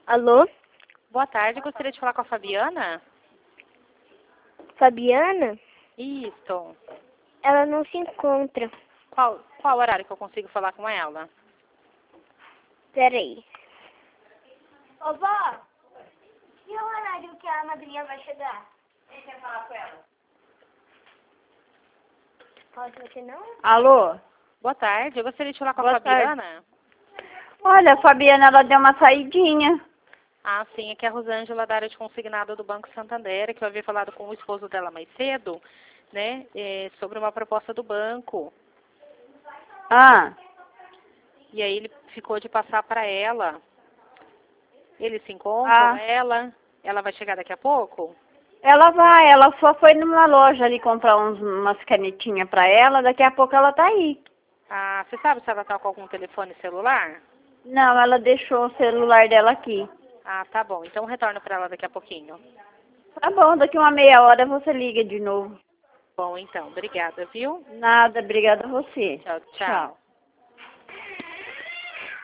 Alô? Boa tarde, gostaria de falar com a Fabiana? Fabiana? Isso. Ela não se encontra. Qual horário que eu consigo falar com ela? Peraí. Ô, vó, e o horário que a madrinha vai chegar? Quem quer falar com ela? Pode você não? Alô? Boa tarde, eu gostaria de falar com a Boa Fabiana. Olha, a Fabiana, ela deu uma saidinha. Ah, sim, aqui é a Rosângela da área de consignado do Banco Santander, que eu havia falado com o esposo dela mais cedo, né, sobre uma proposta do banco. Ah, E aí ele ficou de passar para ela. Eles se encontram, ela vai chegar daqui a pouco? ela só foi numa loja ali comprar umas canetinhas pra ela, daqui a pouco ela tá aí. Ah, você sabe se ela está com algum telefone celular? Não, ela deixou o celular dela aqui. Ah, tá bom. Então retorno para ela daqui a pouquinho. Tá bom, daqui uma meia hora você liga de novo. Bom, então, obrigada, viu? Nada, obrigada a você. Tchau, Tchau. tchau.